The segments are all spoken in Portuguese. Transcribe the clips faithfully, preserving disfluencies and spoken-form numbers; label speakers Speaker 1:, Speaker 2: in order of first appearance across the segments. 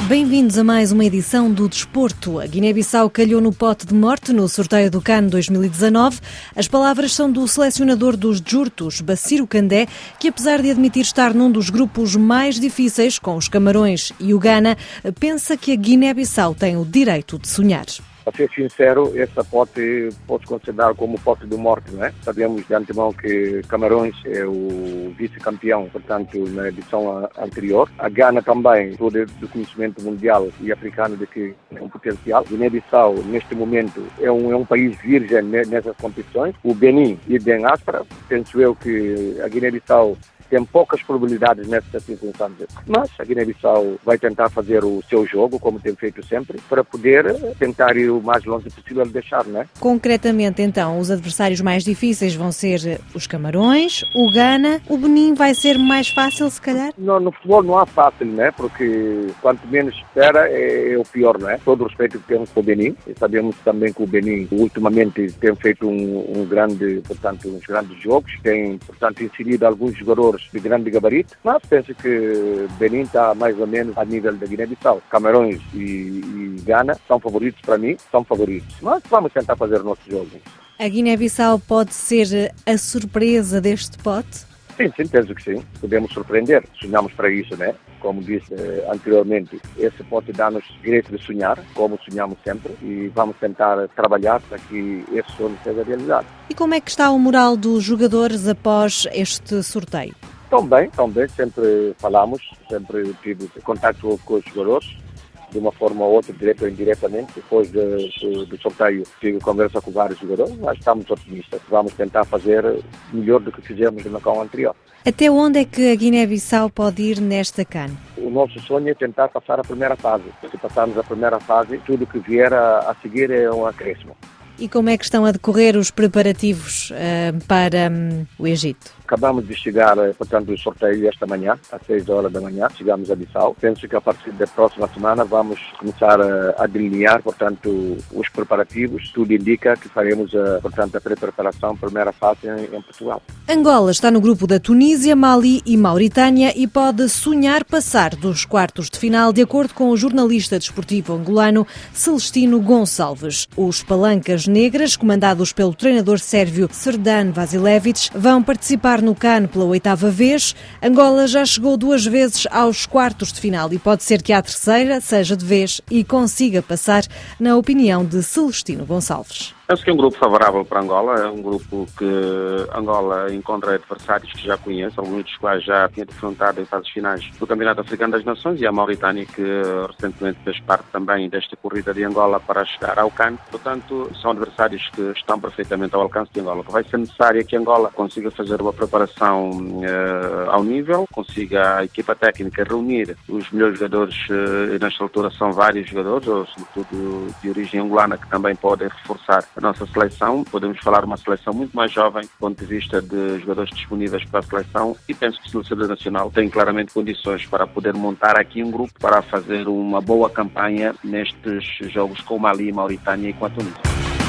Speaker 1: Bem-vindos a mais uma edição do Desporto. A Guiné-Bissau calhou no pote de morte no sorteio do CAN dois mil e dezanove. As palavras são do selecionador dos Djurtos, Bassirou Kandé, que apesar de admitir estar num dos grupos mais difíceis, com os Camarões e o Ghana, pensa que a Guiné-Bissau tem o direito de sonhar.
Speaker 2: Para ser sincero, essa pote pode considerar como pote de morte, não é? Sabemos de antemão que Camarões é o vice-campeão, portanto, na edição anterior. A Ghana também, todo o conhecimento mundial e africano de que é um potencial. Guiné-Bissau, neste momento, é um, é um país virgem nessas competições. O Benin e bem áspera. Penso eu que a Guiné-Bissau tem poucas probabilidades nessas circunstâncias. Mas a Guiné-Bissau vai tentar fazer o seu jogo, como tem feito sempre, para poder tentar ir o mais longe possível de deixar, não é?
Speaker 1: Concretamente, então, os adversários mais difíceis vão ser os Camarões, o Ghana. O Benin vai ser mais fácil, se calhar?
Speaker 2: No, no futebol não há fácil, né? Porque quanto menos espera é, é o pior, não é? Todo o respeito que temos com o Benin. E sabemos também que o Benin, ultimamente, tem feito um, um grande, portanto, uns grandes jogos. Tem, portanto, inserido alguns jogadores de grande gabarito, mas penso que Benin está mais ou menos a nível da Guiné-Bissau. Camarões e, e Ghana são favoritos para mim, são favoritos. Mas vamos tentar fazer o nosso jogo.
Speaker 1: A Guiné-Bissau pode ser a surpresa deste pote?
Speaker 2: Sim, sim, penso que sim. Podemos surpreender. Sonhamos para isso, né? Como disse eh, anteriormente, esse pote dá-nos direito de sonhar, como sonhamos sempre, e vamos tentar trabalhar para que esse sonho seja realizado.
Speaker 1: E como é que está o moral dos jogadores após este sorteio?
Speaker 2: Estão bem, estão bem, sempre falamos, sempre tive contato com os jogadores, de uma forma ou outra, direto ou indiretamente. Depois de, de, do sorteio, tive conversa com vários jogadores, mas estamos otimistas. Vamos tentar fazer melhor do que fizemos no CAN anterior.
Speaker 1: Até onde é que a Guiné-Bissau pode ir nesta CAN?
Speaker 2: O nosso sonho é tentar passar a primeira fase. Se passarmos a primeira fase, tudo que vier a, a seguir é um acréscimo.
Speaker 1: E como é que estão a decorrer os preparativos uh, para um, o Egito?
Speaker 2: Acabamos de chegar, portanto, do sorteio esta manhã, às seis horas da manhã, chegamos a Bissau. Penso que a partir da próxima semana vamos começar a, a delinear, portanto, os preparativos. Tudo indica que faremos, a, portanto, a pré-preparação, primeira fase em, em Portugal.
Speaker 1: Angola está no grupo da Tunísia, Mali e Mauritânia e pode sonhar passar dos quartos de final, de acordo com o jornalista desportivo angolano Celestino Gonçalves. Os Palancas Negras, comandados pelo treinador sérvio Srdan Vasiljević, vão participar no CAN pela oitava vez. Angola já chegou duas vezes aos quartos de final e pode ser que a terceira seja de vez e consiga passar, na opinião de Celestino Gonçalves.
Speaker 3: Penso que é um grupo favorável para Angola, é um grupo que Angola encontra adversários que já conhece, alguns dos quais já tinha defrontado em fases finais do Campeonato Africano das Nações, e a Mauritânia, que recentemente fez parte também desta corrida de Angola para chegar ao CAN. Portanto, são adversários que estão perfeitamente ao alcance de Angola. O que vai ser necessário é que Angola consiga fazer uma preparação uh, ao nível, consiga a equipa técnica reunir os melhores jogadores, uh, e nesta altura são vários jogadores, ou sobretudo de origem angolana, que também podem reforçar a nossa seleção. Podemos falar de uma seleção muito mais jovem, do ponto de vista de jogadores disponíveis para a seleção, e penso que a seleção nacional tem claramente condições para poder montar aqui um grupo para fazer uma boa campanha nestes jogos com Mali, Mauritânia e com a Tunísia.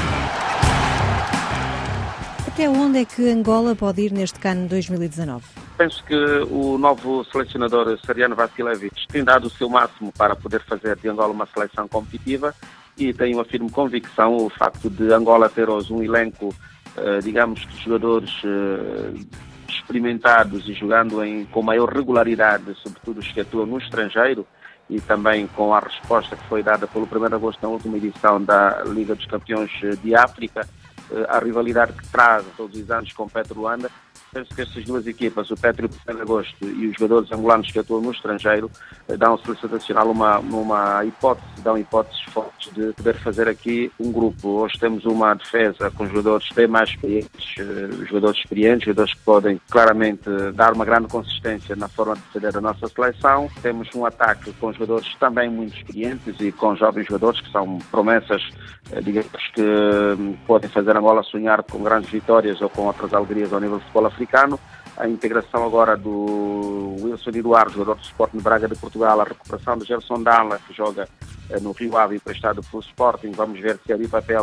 Speaker 1: Até onde é que Angola pode ir neste CAN dois mil e dezanove?
Speaker 3: Penso que o novo selecionador Srdan Vasiljević tem dado o seu máximo para poder fazer de Angola uma seleção competitiva, e tenho uma firme convicção o facto de Angola ter hoje um elenco, digamos, de jogadores experimentados e jogando em, com maior regularidade, sobretudo os que atuam no estrangeiro, e também com a resposta que foi dada pelo primeiro de agosto na última edição da Liga dos Campeões de África, a rivalidade que traz todos os anos com o Petro Luanda. Penso que estas duas equipas, o Petro e o primeiro de agosto, e os jogadores angolanos que atuam no estrangeiro, dão à seleção nacional uma, uma hipótese, dão hipóteses fortes de poder fazer aqui um grupo. Hoje temos uma defesa com jogadores bem mais experientes, jogadores experientes, jogadores que podem claramente dar uma grande consistência na forma de defender a nossa seleção. Temos um ataque com jogadores também muito experientes e com jovens jogadores que são promessas, digamos, que podem fazer Angola sonhar com grandes vitórias ou com outras alegrias ao nível do futebol africano. A integração agora do Wilson Eduardo, jogador do Sporting de Braga de Portugal, a recuperação do Gerson Dalla, que joga no Rio Ave emprestado pelo Sporting. Vamos ver se ali papel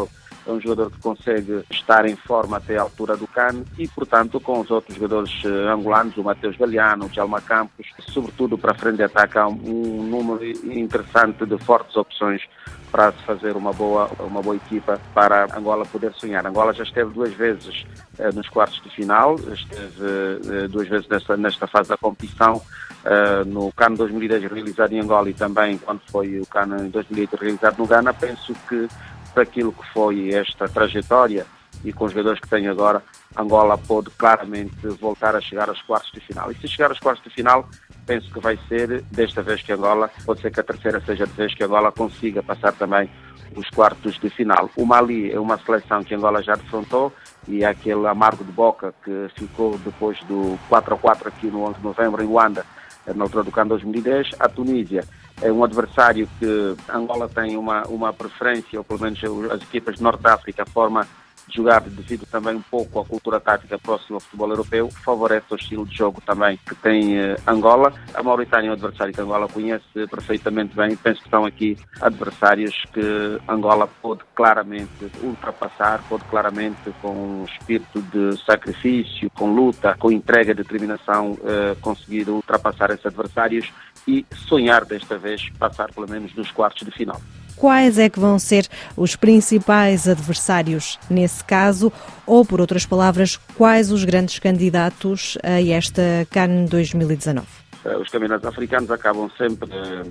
Speaker 3: é um jogador que consegue estar em forma até a altura do CAN e, portanto, com os outros jogadores uh, angolanos, o Mateus Galeano, o Djalma Campos, sobretudo para a frente de ataque, há um, um número interessante de fortes opções para se fazer uma boa, uma boa equipa para Angola poder sonhar. Angola já esteve duas vezes uh, nos quartos de final, esteve uh, duas vezes nesta, nesta fase da competição, uh, no CAN dois mil e dez realizado em Angola e também quando foi o CAN em dois mil e oito realizado no Ghana. Penso que para aquilo que foi esta trajetória e com os jogadores que tem agora, Angola pode claramente voltar a chegar aos quartos de final. E se chegar aos quartos de final, penso que vai ser desta vez que Angola, pode ser que a terceira seja a vez que Angola consiga passar também os quartos de final. O Mali é uma seleção que Angola já defrontou e é aquele amargo de boca que ficou depois do quatro a quatro aqui no onze de novembro em Luanda, na altura do CAN dois mil e dez. A Tunísia é um adversário que Angola tem uma, uma preferência, ou pelo menos as equipas de Norte de África, a forma de jogar devido também um pouco à cultura tática próxima ao futebol europeu, favorece o estilo de jogo também que tem eh, Angola. A Mauritânia é um adversário que Angola conhece perfeitamente bem. Penso que estão aqui adversários que Angola pode claramente ultrapassar, pode claramente, com um espírito de sacrifício, com luta, com entrega e determinação, eh, conseguir ultrapassar esses adversários e sonhar desta vez passar pelo menos nos quartos de final.
Speaker 1: Quais é que vão ser os principais adversários nesse caso? Ou, por outras palavras, quais os grandes candidatos a esta CAN dois mil e dezanove?
Speaker 3: Os campeonatos africanos acabam sempre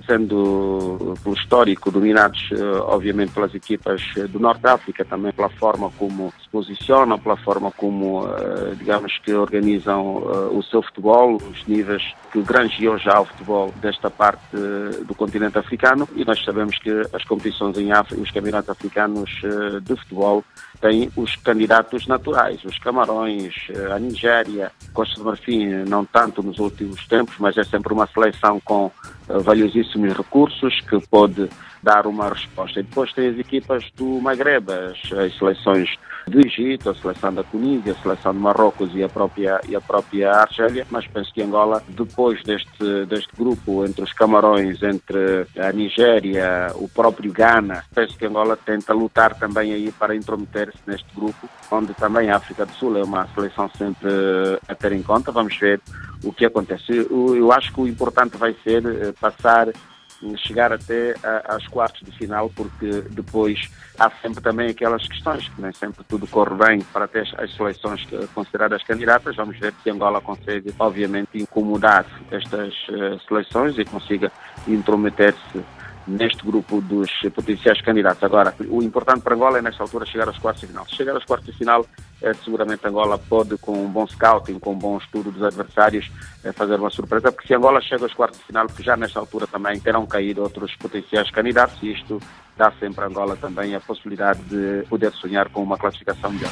Speaker 3: sendo, pelo histórico, dominados, obviamente, pelas equipas do Norte de África, também pela forma como se posicionam, pela forma como, digamos, que organizam o seu futebol, os níveis que granjeou já o futebol desta parte do continente africano. E nós sabemos que as competições em África, os campeonatos africanos de futebol, têm os candidatos naturais, os Camarões, a Nigéria, Costa do Marfim, não tanto nos últimos tempos, mas é sempre uma seleção com uh, valiosíssimos recursos que pode dar uma resposta. E depois tem as equipas do Magreb, as, as seleções do Egito, a seleção da Tunísia, a seleção de Marrocos e a própria, e a própria Argélia, mas penso que Angola, depois deste, deste grupo, entre os Camarões, entre a Nigéria, o próprio Ghana, penso que Angola tenta lutar também aí para intrometer-se neste grupo, onde também a África do Sul é uma seleção sempre a ter em conta. Vamos ver o que acontece. Eu, eu acho que o importante vai ser passar, chegar até a, aos quartos de final, porque depois há sempre também aquelas questões que nem sempre tudo corre bem para até as, as seleções consideradas candidatas. Vamos ver se Angola consegue, obviamente, incomodar estas uh, seleções e consiga intrometer-se neste grupo dos potenciais candidatos. Agora, o importante para Angola é, nesta altura, chegar aos quartos de final. Se chegar aos quartos de final, é, seguramente Angola pode, com um bom scouting, com um bom estudo dos adversários, é, fazer uma surpresa, porque se Angola chega aos quartos de final, já nesta altura também terão caído outros potenciais candidatos, e isto dá sempre a Angola também a possibilidade de poder sonhar com uma classificação melhor.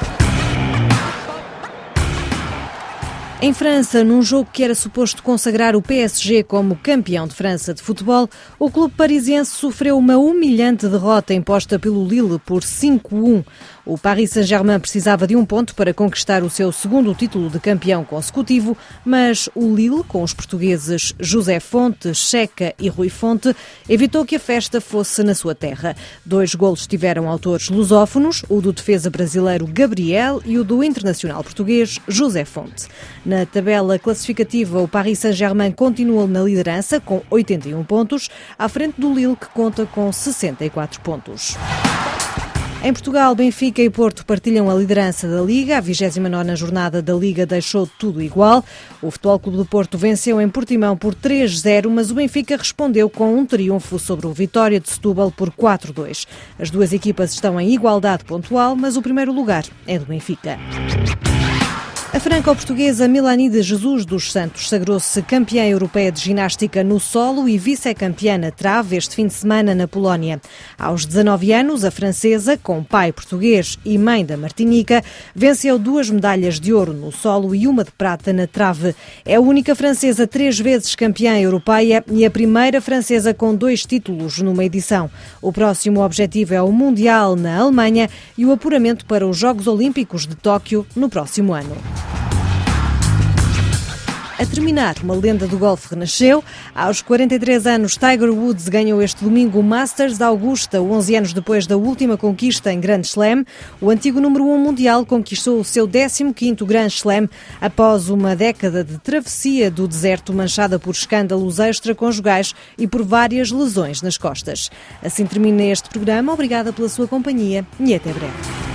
Speaker 1: Em França, num jogo que era suposto consagrar o P S G como campeão de França de futebol, o clube parisiense sofreu uma humilhante derrota imposta pelo Lille por cinco a um. O Paris Saint-Germain precisava de um ponto para conquistar o seu segundo título de campeão consecutivo, mas o Lille, com os portugueses José Fonte, Checa e Rui Fonte, evitou que a festa fosse na sua terra. Dois golos tiveram autores lusófonos, o do defesa brasileiro Gabriel e o do internacional português José Fonte. Na tabela classificativa, o Paris Saint-Germain continuou na liderança com oitenta e um pontos, à frente do Lille, que conta com sessenta e quatro pontos. Em Portugal, Benfica e Porto partilham a liderança da Liga. A vigésima nona jornada da Liga deixou tudo igual. O Futebol Clube do Porto venceu em Portimão por três a zero, mas o Benfica respondeu com um triunfo sobre o Vitória de Setúbal por quatro a dois. As duas equipas estão em igualdade pontual, mas o primeiro lugar é do Benfica. A franco-portuguesa Milanide Jesus dos Santos sagrou-se campeã europeia de ginástica no solo e vice-campeã na trave este fim de semana na Polónia. Aos dezanove anos, a francesa, com pai português e mãe da Martinica, venceu duas medalhas de ouro no solo e uma de prata na trave. É a única francesa três vezes campeã europeia e a primeira francesa com dois títulos numa edição. O próximo objetivo é o Mundial na Alemanha e o apuramento para os Jogos Olímpicos de Tóquio no próximo ano. A terminar, uma lenda do golfe renasceu. Aos quarenta e três anos, Tiger Woods ganhou este domingo o Masters da Augusta, onze anos depois da última conquista em Grand Slam. O antigo número um mundial conquistou o seu décimo quinto Grand Slam após uma década de travessia do deserto manchada por escândalos extraconjugais e por várias lesões nas costas. Assim termina este programa. Obrigada pela sua companhia e até breve.